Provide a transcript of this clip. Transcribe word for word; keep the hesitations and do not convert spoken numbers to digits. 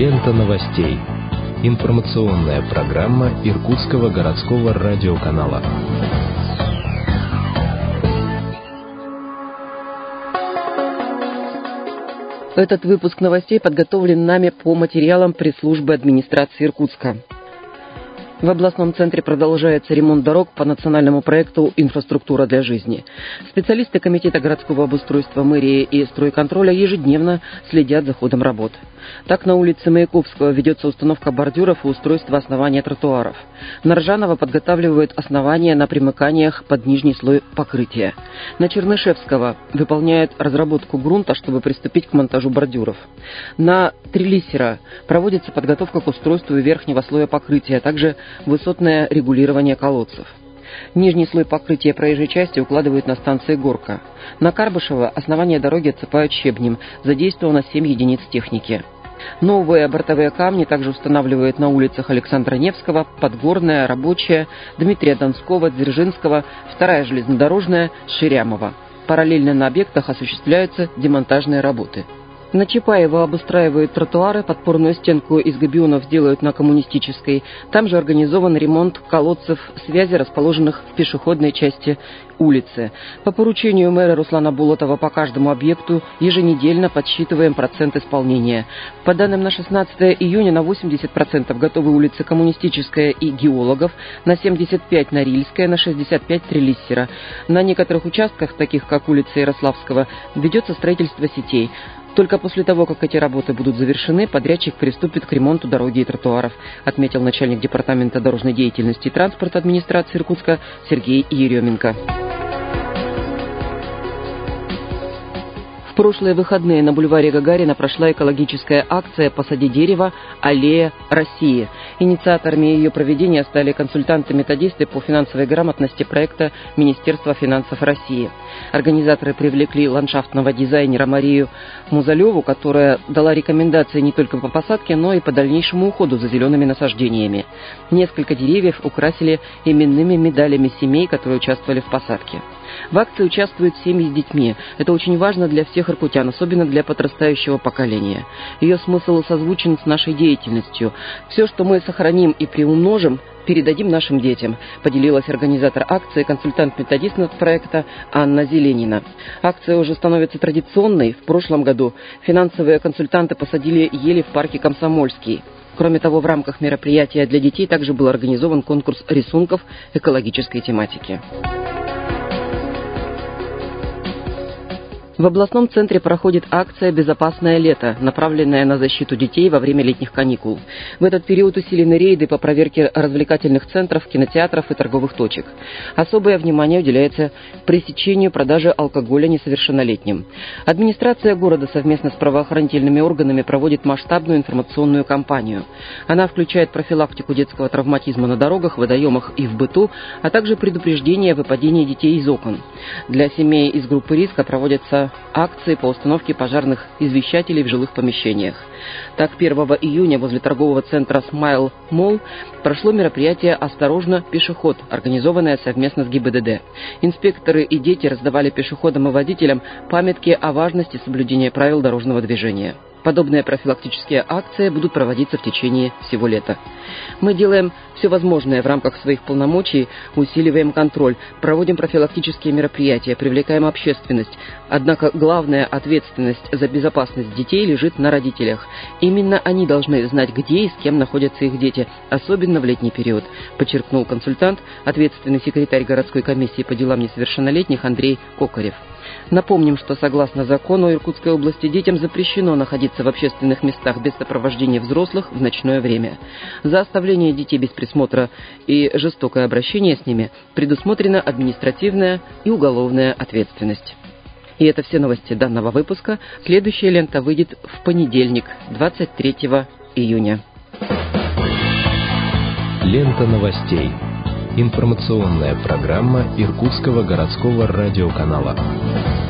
Лента новостей. Информационная программа Иркутского городского радиоканала. Этот выпуск новостей подготовлен нами по материалам пресс-службы администрации Иркутска. В областном центре продолжается ремонт дорог по национальному проекту «Инфраструктура для жизни». Специалисты Комитета городского обустройства мэрии и стройконтроля ежедневно следят за ходом работ. Так, на улице Маяковского ведется установка бордюров и устройство основания тротуаров. На Ржанова подготавливают основания на примыканиях под нижний слой покрытия. На Чернышевского выполняют разработку грунта, чтобы приступить к монтажу бордюров. На Трелиссера проводится подготовка к устройству верхнего слоя покрытия, а также высотное регулирование колодцев. Нижний слой покрытия проезжей части укладывают на станции Горка. На Карбышева основание дороги отсыпают щебнем, задействовано семь единиц техники. Новые бортовые камни также устанавливают на улицах Александра Невского, Подгорная, Рабочая, Дмитрия Донского, Дзержинского, вторая железнодорожная, Ширямова. Параллельно на объектах осуществляются демонтажные работы. На Чапаева обустраивают тротуары, подпорную стенку из габионов делают на Коммунистической. Там же организован ремонт колодцев связи, расположенных в пешеходной части улицы. По поручению мэра Руслана Болотова по каждому объекту еженедельно подсчитываем процент исполнения. По данным на шестнадцатое июня на восемьдесят процентов готовы улицы Коммунистическая и Геологов, на семьдесят пять процентов Норильская, на шестьдесят пять процентов Трелиссера. На некоторых участках, таких как улица Ярославского, ведется строительство сетей. Только после того, как эти работы будут завершены, подрядчик приступит к ремонту дороги и тротуаров, отметил начальник департамента дорожной деятельности и транспорта администрации Иркутска Сергей Еременко. В прошлые выходные на бульваре Гагарина прошла экологическая акция «Посади дерево. Аллея России». Инициаторами ее проведения стали консультанты-методисты по финансовой грамотности проекта Министерства финансов России. Организаторы привлекли ландшафтного дизайнера Марию Музалеву, которая дала рекомендации не только по посадке, но и по дальнейшему уходу за зелеными насаждениями. Несколько деревьев украсили именными медалями семей, которые участвовали в посадке. В акции участвуют семьи с детьми. Это очень важно для всех иркутян, особенно для подрастающего поколения. Ее смысл созвучен с нашей деятельностью. Все, что мы сохраним и приумножим, передадим нашим детям, поделилась организатор акции, консультант-методист проекта Анна Зеленина. Акция уже становится традиционной. В прошлом году финансовые консультанты посадили ели в парке Комсомольский. Кроме того, в рамках мероприятия для детей также был организован конкурс рисунков экологической тематики. В областном центре проходит акция «Безопасное лето», направленная на защиту детей во время летних каникул. В этот период усилены рейды по проверке развлекательных центров, кинотеатров и торговых точек. Особое внимание уделяется пресечению продажи алкоголя несовершеннолетним. Администрация города совместно с правоохранительными органами проводит масштабную информационную кампанию. Она включает профилактику детского травматизма на дорогах, водоемах и в быту, а также предупреждение о выпадении детей из окон. Для семей из группы риска проводятся акции по установке пожарных извещателей в жилых помещениях. Так, первого июня возле торгового центра «Смайл Молл» прошло мероприятие «Осторожно, пешеход», организованное совместно с ГИБДД. Инспекторы и дети раздавали пешеходам и водителям памятки о важности соблюдения правил дорожного движения. Подобные профилактические акции будут проводиться в течение всего лета. Мы делаем все возможное в рамках своих полномочий, усиливаем контроль, проводим профилактические мероприятия, привлекаем общественность. Однако главная ответственность за безопасность детей лежит на родителях. Именно они должны знать, где и с кем находятся их дети, особенно в летний период, подчеркнул консультант, ответственный секретарь городской комиссии по делам несовершеннолетних Андрей Кокарев. Напомним, что согласно закону Иркутской области детям запрещено находиться в общественных местах без сопровождения взрослых в ночное время. За оставление детей без присмотра и жестокое обращение с ними предусмотрена административная и уголовная ответственность. И это все новости данного выпуска. Следующая лента выйдет в понедельник, двадцать третьего июня. Лента новостей. Информационная программа Иркутского городского радиоканала.